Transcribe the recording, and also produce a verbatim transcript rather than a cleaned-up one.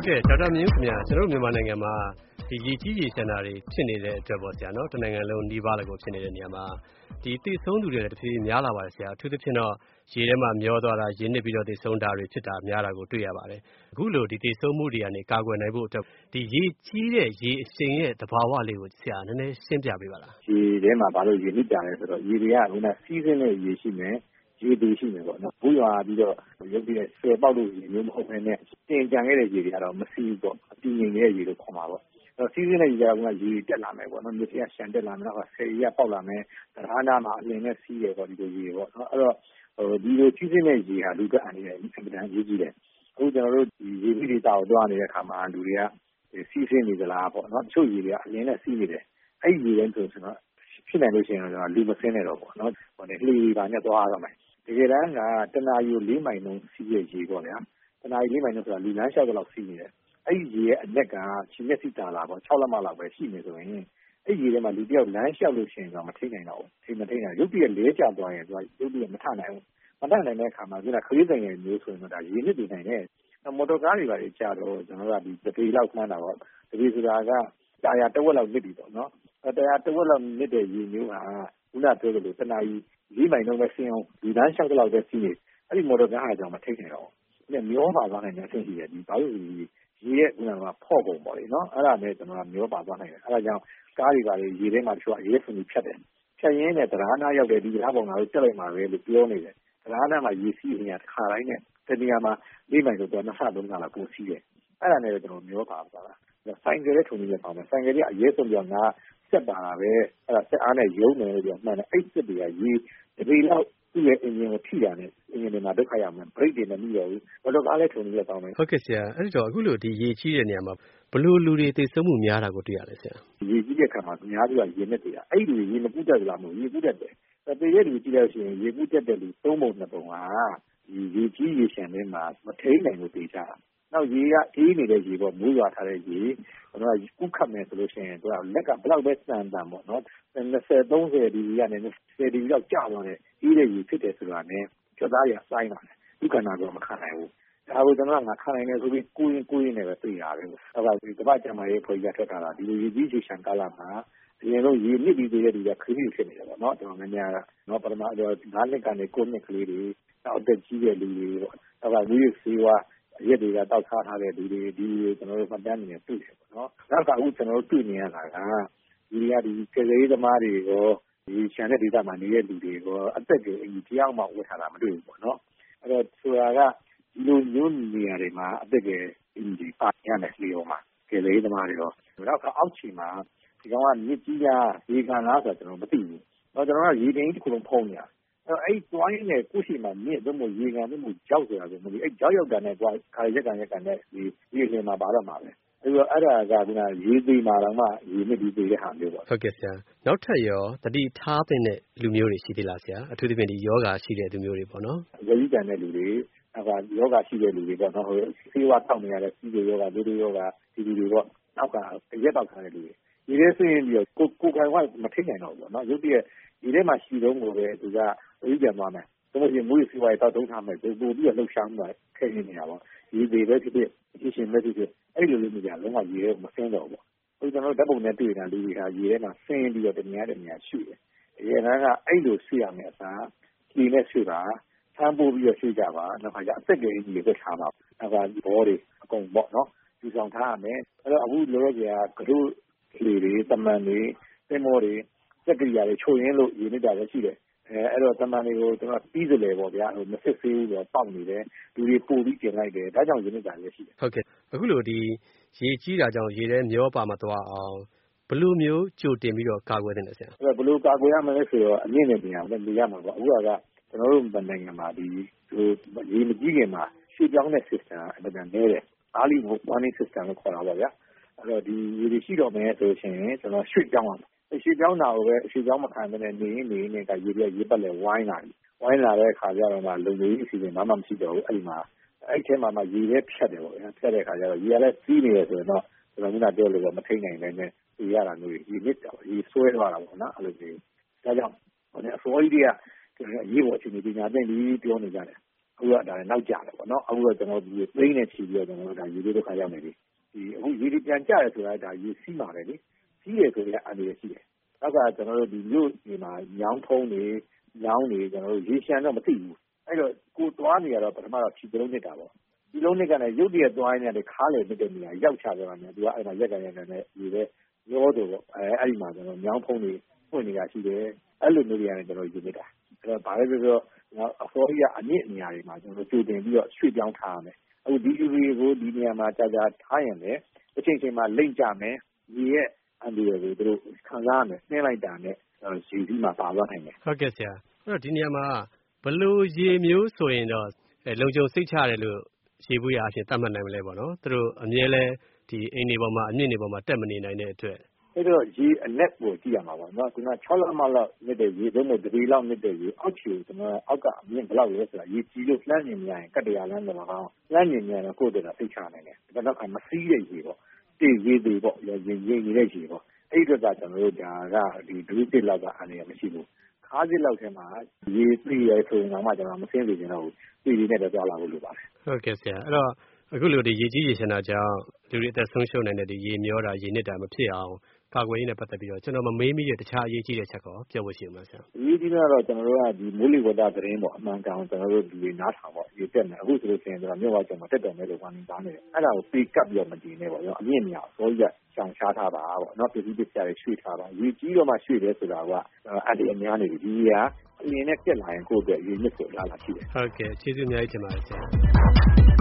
ဟုတ်ကဲ့ဒေါက်တာမြင့်ခင်ဗျာကျွန်တော်တို့မြန်မာနိုင်ငံမှာဒီရေကြီးရေရှမ်းတာတွေဖြစ်နေတဲ့အတွက်ပေါ့ဆရာနော်တနိုင်ငံလုံးနှီးပါးလည်းကိုဖြစ်နေတဲ့နေရာမှာဒီတိဆုံးသူတွေလည်းတစ်ဖြည်းဖြည်းများလာပါတယ်ဆရာအထူးသဖြင့်တော့ရေထဲမှာမျောသွားတာရင်းနစ်ပြီးတော့တိဆုံးတာတွေဖြစ်တာများတာကိုတွေ့ရပါတယ်အခုလိုဒီတိဆုံးမှုတွေကနေကာကွယ်နိုင်ဖို့အတွက်ဒီရေကြီးတဲ့ရေအရှိန်ရဲ့သဘာဝလေးကိုဆရာနည်းနည်းရှင်းပြပေးပါလားရေထဲမှာဘာလို့ရေနစ်ကြလဲဆိုတော့ရေတွေကခုနစီးဆင်းတဲ့ရေရှိမယ်ရေတွေရှိမယ်ပေါ့နော်ဘူးရွာပြီးတော့ရုပ်တရက်ဆယ်ပေါက်လို့ရေမျိုးမဟုတ်ဘဲနဲ့တင်ကြံခဲ့တဲ့ရေတွေကတော့မစီးပေါ့အပြင်းငင်တဲ့ရေလို့ခေါ်မှာပေါ့အဲ့စီးဆင်းတဲ့ရေကကရေတက်လာမယ်ပေါ့နော်မြေတွေကရှန်တက်လာမယ်တော့ဆယ်ရေကပေါက်လာမယ်တရားနာမှာအလင်းနဲ့စီးတယ်ပေါ့ဒီလိုရေပေါ့နော်အဲ့တော့ဟိုဒီလိုစီးဆင်းတဲ့ရေဟာလူကအနည်းအင်မတန်ရေးကြည့်တယ်အခုကျွန်တော်တို့ဒီရေပြည်ဒေသကိုတွားနေတဲ့အခါမှာလူတွေကစီးဆင်းနေကြလားပေါ့နော်တချို့ရေတွေကအလင်းနဲ့စီးနေတယ်အဲ့ဒီရေတိုင်းဆိုတော့ဖြစ်နိုင်လို့ရှိရင်တော့လူမစင်းနေတော့ပေါ့နော်ဟိုလေလှေပါနဲ့သွားရမယ်တကယ်တမ်းကတနာရီလေးမိုင်လုံးစီးရရေပေါ့ဗျာတနာရီလေးမိုင်လုံးဆိုတာလူလမ်းလျှောက်တော့စီးနေတယ်အဲ့ဒီရေရဲ့အနက်ကခြေမျက်စိတာလာပေါ့၆လက်မလောက်ပဲရှိနေဆိုရင်အဲ့ဒီရေထဲမှာလူတယောက်လမ်းလျှောက်လို့ရှိရင်တော့မထိနိုင်တော့ဘူးထိမထိနိုင်ရုပ်တရက်လဲကျသွားရင်သူကရုပ်တရက်မထနိုင်ဘူးမထနိုင်တဲ့အခါမှာကခရီးဆိုင်ရဲ့မျိုးဆိုရင်တော့ဒါရေနစ်နေနိုင်တယ်မော်တော်ကားတွေပါလေကြာတော့ကျွန်တော်ကဒီတပေလောက်ခန်းတာပေါ့တပေဆိုတာကတာယာတဝက်လောက်နစ်ပြီပေါ့နော်တာယာတဝက်လောက်နစ်တဲ့ရေမျိုးဟာခုနပြောသလိုတနာရီလေးမိုင်လုံးပဲဆင်းအောင်ဒီလမ်းလျှောက်တော့ပဲစီးနေအဲ့ဒီမော်တော်ကားဟာကြောင့်မထိနိုင်တော့ဘူးအဲ့မျောပါသွားနိုင်တဲ့အဆင့်ရှိတယ်ဒီဘာလို့ဒီရေရဲ့ခုနကဖော့ပုံပေါ့လေနော်အဲ့ဒါနဲ့ကျွန်တော်ကမျောပါသွားနိုင်တယ်အဲ့ဒါကြောင့်ကားတွေပါလေရေထဲမှာတချို့ရေဖုန်ကြီးဖြတ်တယ်ဖြတ်ရင်းနဲ့တရားနာရောက်တယ်ဒီတရားပုံကလည်းတက်လိုက်မှာပဲလို့ပြောနေတယ်တရားနာမှာရေစီးနေတာတစ်ခါတိုင်းနဲ့တနေရာမှာလေးမိုင်ဆိုတော့နှစ်ဆသုံးဆလောက်ပိုစီးတယ်အဲ့ဒါနဲ့ကျွန်တော်မျောပါသွားတာဆိုင်ကယ်ရဲ့ထုံကြီးနဲ့ပေါင်းတယ်ဆိုင်ကယ်ကြီးအရေးဆုံးပြောငါဆက်ပါတာပဲအဲ့ဒါဆက်အားနဲ့ရုံးတယ်လို့ပြောမှန်တယ်အဲ့စစ်တွေကရေတပေလောက်သူ့ရဲ့အင်ဂျင်ကိုထိတာနဲ့အင်ဂျင်တွေမှာဒုက္ခရောက်မယ်ဘရိတ်တွေနဲ့မီးရောဘူးဘလို့ကားလဲထုံကြီးနဲ့ပေါင်းတယ်ဟုတ်ကဲ့ဆရာအဲ့တော့အခုလိုဒီရေကြီးတဲ့နေရာမှာဘလို့လူတွေသိဆုံးမှုများတာကိုတွေ့ရလဲဆရာရေကြီးတဲ့ခါမှာအများစုကရေနဲ့တွေ့တာအဲ့ဒီရေမကူးတတ်ကြလားမဟုတ်ရေကူးတတ်တယ်ပေရဲ့လူကြီးလို့ရှိရင်ရေကူးတတ်တဲ့လူသုံးပုံနှစ်ပုံကဒီရေကြီးရေရှမ်းထဲမှာမထိန်နိုင်လို့တေချာနောက်ရေကအေးနေတဲ့ရေပေါ့မိုးရွာထားတဲ့ရေကျွန်တော်ကကုခတ်မယ်ဆိုလို့ရှိရင်သူကလက်ကဘလောက်ပဲစံတန်ပေါ့နော်နှစ်ဆယ်သုံးဆယ်ဒီဂရီကနေဆယ်ဒီဂရီလောက်ကျသွားတယ်အေးတဲ့ရေဖြစ်တယ်ဆိုတာနဲ့ကြွသားရစိုင်းလာတယ်ဒီကနာတော့မခံနိုင်ဘူးဒါကိုကျွန်တော်ကငါခံနိုင်တယ်ဆိုပြီးကိုရင်ကိုရင်နဲ့ပဲသိရတယ်ပေါ့အဲ့ဒါဒီတပတ်ကျမရေးဖွဲ့ရထွက်တာလားဒီလိုရေကြီးရေရှမ်းကာလမှာအရင်ဆုံးရေနစ်ပြီးသေးတဲ့လူကခရီးဖြစ်နေတယ်ပေါ့နော်ကျွန်တော်များများကတော့ပထမတော့ငါးနှစ်ကနေကိုနှစ်ကလေးတွေနောက်အသက်ကြီးတဲ့လူတွေပေါ့အဲ့ဒါလူကြီးစီဝါရက်တွေကတောက်ထားထားတဲ့လူတွေဒီကျွန်တော်တို့မှတ်တမ်းနေတွေ့တယ်ပေါ့နော်နောက်ကအခုကျွန်တော်တို့တွေ့နေရတာကဒီကဒီကလေးသမားတွေကိုဒီရှမ်းတဲ့ဒေသမှာနေတဲ့လူတွေကိုအသက်ကြီးအကြီးတယောက်မှဝတ်ထားတာမတွေ့ဘူးပေါ့နော်အဲ့တော့ဆိုတာကဒီလိုမျိုးနေရာတွေမှာအသက်ကြီးအကြီးပါရမယ်လေရောမှာကလေးသမားတွေတော့နောက်ကအောက်ခြေမှာဒီကောင်ကမြစ်ကြီးလားရေကန်လားဆိုတော့ကျွန်တော်မသိဘူးတော့ကျွန်တော်ကရေတင်ကြီးတစ်ခုလုံးဖုံးနေတာအဲ့အဲ့တွိုင်းနဲ့ကိုရှိမှမြင့်တော့မို့ရေကန်တော့မို့ကြောက်ဆိုတာဆိုမလို့အဲ့ကြောက်ရောက်တာနဲ့ကွာခါရက်ကန်ရက်ကန်နဲ့ဒီရေလင်မှာပါတော့မှာပဲအဲ့တော့အဲ့ဒါကကရေသေးမှာတော့မှရေနစ်ပြီးသေးတဲ့ဟာမျိုးပေါ့ဟုတ်ကဲ့ဆရာနောက်ထပ်ရောတတိထားတဲ့လူမျိုးတွေရှိသေးလားဆရာအထူးသဖြင့်ဒီယောဂရှိတဲ့လူမျိုးတွေပေါ့နော်ဝေကြီးကန်တဲ့လူတွေအဲ့ဒါယောဂရှိတဲ့လူတွေပေါ့နော်ဟိုဆေးဝါးတောက်နေရတဲ့စီးတွေယောဂဒုတိယယောဂဒီလူတွေပေါ့နောက်ကရက်တောက်ထားတဲ့လူတွေဒီလေးဆင်းပြီးတော့ကိုကိုခိုင်ကမထိနိုင်တော့ဘူးပေါ့နော်ရုပ်တရက်ဒီထဲမှာရှိတော့ကိုပဲသူကဝေကြီးကန်သွားမယ်ဆိုလို့ရှိရင်မွေးစီဝါးတောက်တုံးထားမယ်ပို့ပို့ပြီးတော့လှုပ်ရှားမှုခဲနေနေတာပေါ့ဒီတွေပဲဖြစ်ဖြစ်အရှင်ပဲဖြစ်ဖြစ်အဲ့လိုလေးမျိုးကလုံးဝရေထဲမဆင်းတော့ဘူးပေါ့ဟိုကျွန်တော်ဓာတ်ပုံနဲ့တွေ့နေတာလူတွေဟာရေထဲမှာဆင်းပြီးတော့တနေရာတနေရာရှုတယ်အရင်ကအဲ့လိုဆွရမယ်အစားဒီနဲ့ဆွတာဆမ်းပိုးပြီးတော့ဆွကြပါနောက်ခါကျအသက်ကြီးကြီးတွေထားပါနောက်ကဘောတွေအကုန်ပေါ့နော်ဒီဆောင်ထားရမယ်အဲ့တော့အခုလောလောဆယ်ကကတို့လေတွေတမန်တွေသင်္ဘောတွေစက်ကိရိယာတွေချို့ရင်းလို့ရေနစ်တာလည်းရှိတယ်အဲအဲ့တော့တမန်တွေကိုကျွန်တော်ပြီးစလေပေါ့ဗျာဟိုမစစ်ဆေးဘူးတော့ပေါက်နေတယ်လူတွေပို့ပြီးကျင်လိုက်တယ်ဒါကြောင့်ရေနစ်တာလည်းရှိတယ်ဟုတ်ကဲ့အခုလိုဒီရေကြီးတာကြောင့်ရေထဲမျောပါမသွားအောင်ဘယ်လိုမျိုးကြိုတင်ပြီးတော့ကာကွယ်သင့်လဲဆရာအဲ့တော့ဘယ်လိုကာကွယ်ရမလဲဆိုတော့အမြင့်တဲ့နေရာမှာနေရမှာပေါ့အခုကကျွန်တော်တို့နိုင်ငံမှာဒီဟိုရေမကြီးခင်မှာရှေ့ပြောင်းတဲ့ system အမှန်တန်နေတယ် early warning system ကိုခေါ်တာပါဗျာအဲ့တော့ဒီရေတွေရှိတော့မယ်ဆိုရှင်ကျွန်တော်ရွှေ့ပြောင်းအောင်ရွှေ့ပြောင်းတာကိုပဲရွှေ့ပြောင်းမခံတဲ့နေနေနေနေကရေပြရေပတ်လဲဝိုင်းလာပြီဝိုင်းလာတဲ့အခါကျတော့မှလုံလေးအစီအစဉ်မှမရှိတော့ဘူးအဲ့ဒီမှာအဲ့ထဲမှာမှရေထဲဖြတ်တယ်ပေါ့ဗျာဖြတ်တဲ့အခါကျတော့ရေကလည်းစီးနေရဆိုတော့ကျွန်တော်ကပြောလို့တော့မထိနိုင်နိုင်နဲ့ဒီရတာမျိုးရေနစ်တာရေဆွဲသွားတာပေါ့နော်အဲ့လိုမျိုးဒါကြောင့်ဟိုအစိုးရကြီးကအရေးပေါ်အခြေအနေပညာသင်ပြီးပြောနေကြတယ်အခုကဒါလည်းနောက်ကျတယ်ပေါ့နော်အခုတော့ကျွန်တော်ဒီသိန်းနဲ့ချီပြီးတော့ကျွန်တော်တို့ဒါရေဒုက္ခရောက်နေပြီဒီအခုရေတွေပြန်ကျတယ်ဆိုတာဒါရေစီးမှာပဲလေစီးတယ်ဆိုရင်အန္တရာယ်ရှိတယ်နောက်ကကျွန်တော်တို့ဒီမြို့ဒီမှာညောင်းထုံးတွေညောင်းတွေကျွန်တော်တို့ရေရှမ်းတော့မသိဘူးအဲ့တော့ကိုသွားနေရတော့ပထမတော့ခြေလုံးနှစ်တာပေါ့ဒီလုံးနှစ်ကလည်းရုပ်တရက်သွားနေတယ်ခါးလေမြစ်တဲ့နေရာရောက်ချသွားတယ်သူကအဲ့မှာရက်ကန်ရက်ကန်နဲ့ဒီပဲရောတော့ပေါ့အဲအဲ့ဒီမှာကျွန်တော်ညောင်းဖုံးတွေဖွင့်နေတာရှိတယ်အဲ့လိုမျိုးတွေရတယ်ကျွန်တော်ယူနေတာအဲ့တော့ဘာလဲဆိုတော့အစောကြီးကအမြင့်နေရာတွေမှာကျွန်တော်ကြိုတင်ပြီးတော့ရွှေ့ပြောင်းထားရမယ်အခုဒီလူတွေကိုဒီနေရာမှာကြာကြာထားရင်လည်းအချိန်ချင်းမှာလိမ့်ကြမယ်ဒီရဲ့အန်ဒီရဲ့ကိုသူတို့ခံစားရမယ်နှင်းလိုက်တာနဲ့ရေစီးမှာပါသွားနိုင်တယ်ဟုတ်ကဲ့ဆရာအဲ့တော့ဒီနေရာမှာဘလို့ရေမျိုးဆိုရင်တော့လုံခြုံစိတ်ချတယ်လို့ရေဘူးရအဖြစ်သတ်မှတ်နိုင်မလဲပေါ့နော်သူတို့အမြဲလဲဒီအိမ်တွေပေါ်မှာအမြင့်တွေပေါ်မှာတက်မနေနိုင်တဲ့အတွက်အဲ့တော့ရေအနက်ကိုကြည့်ရမှာပေါ့နော်ခုန၆လမှလောက်မြစ်တဲ့ရေသုံးဖို့တပေလောက်မြစ်တဲ့ရေအောက်ခြေကျွန်တော်အောက်ကအမြင့်ဘယ်လောက်လဲဆိုတာရေကြီးလို့လှမ်းနေမြင်ရင်ကတ္တရာလမ်းတော့ကောင်းလှမ်းနေမြင်ရင်ကိုယ့်အတွက်သိချနိုင်တယ်ဒါတော့မစီးတဲ့ရေပေါ့တေးရေတွေပေါ့ရေရေနေတဲ့ရေပေါ့အဲ့ဒီတော့ကျွန်တော်တို့ဒါကဒီဒုတိယလောက်ကအန္တရာယ်မရှိဘူးခါးစစ်လောက်ထဲမှာရေပြေးရဆိုရင်တော့ကျွန်တော်မစင်းစေချင်တော့ဘူးပြေးရင်းနဲ့တော့ကြားလာဖို့လိုပါတယ်ဟုတ်ကဲ့ဆရာအဲ့တော့အခုလိုဒီရေကြီးရေရှင်တာကြောင့်လူတွေအသက်ဆုံးရှုံးနိုင်တဲ့ဒီရေမျောတာရေနစ်တာမဖြစ်အောင်ကာကွယ်ရေးနဲ့ပတ်သက်ပြီးတော့ကျွန်တော်မမေးမိတဲ့တခြားအရေးကြီးတဲ့ချက်ကောပြောဖို့ရှိမှာဆရာအရေးကြီးတာတော့ကျွန်တော်တို့ကဒီမိုးလေဝသသတင်းပေါ့အမှန်ကန်ကျွန်တော်တို့ဒီတွေနားထောင်ပေါ့ရေတက်နေအခုဆိုလို့ရှိရင်ကျွန်တော်မြို့ဝကျွန်တော်တက်တယ်မဲ့လို့ဝါနေသားနေတယ်အဲ့ဒါကိုပေကပ်ပြီးတော့မတည်နေပေါ့ရောအမြင့်မြောက်အစိုးရရှောင်ရှားထားပါပေါ့နော်ပြည်သူပြည်သားတွေရွှေ့ထားပါရေကြီးတော့မှရွှေ့တယ်ဆိုတာကအတ္တအများနေပြီဒီကအမြင်နဲ့တက်လာရင်ကိုယ့်အတွက်ရေမြစ်ကိုလာလာရှိတယ်ဟုတ်ကဲ့ကျေးဇူးအများကြီးတင်ပါတယ်ဆရာ